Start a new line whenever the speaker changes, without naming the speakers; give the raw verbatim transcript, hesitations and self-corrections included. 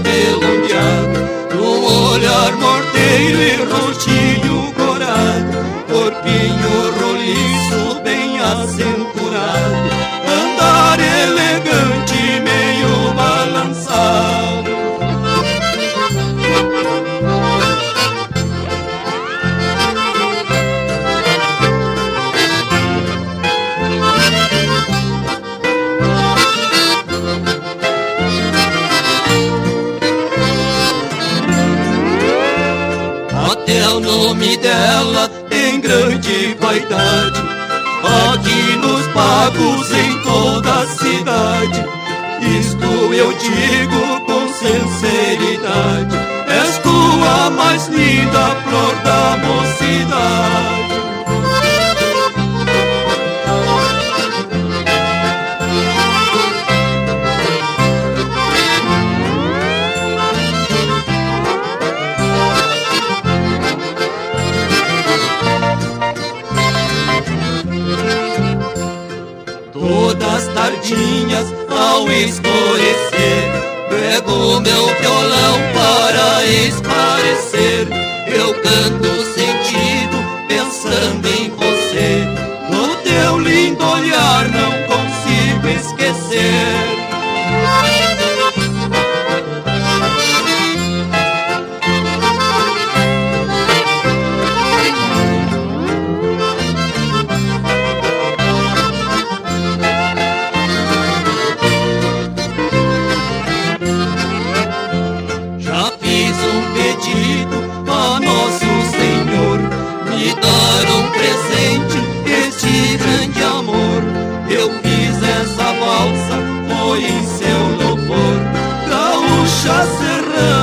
cabelo ondeado, num olhar morteiro e rostinho corado, corpinho roliço bem acenturado, andar elegante meio balançado. Até o nome dela tem grande vaidade, aqui nos pagos em toda a cidade. Isto eu digo com sinceridade, és tu a mais linda flor da mocidade. Todas tardinhas ao escurecer, pego meu violão para esclarecer. Eu canto sentido pensando em você, no teu lindo olhar não consigo esquecer. A Nosso Senhor me dar um presente, este grande amor. Eu fiz essa valsa, foi em seu louvor, gaúcha serrana.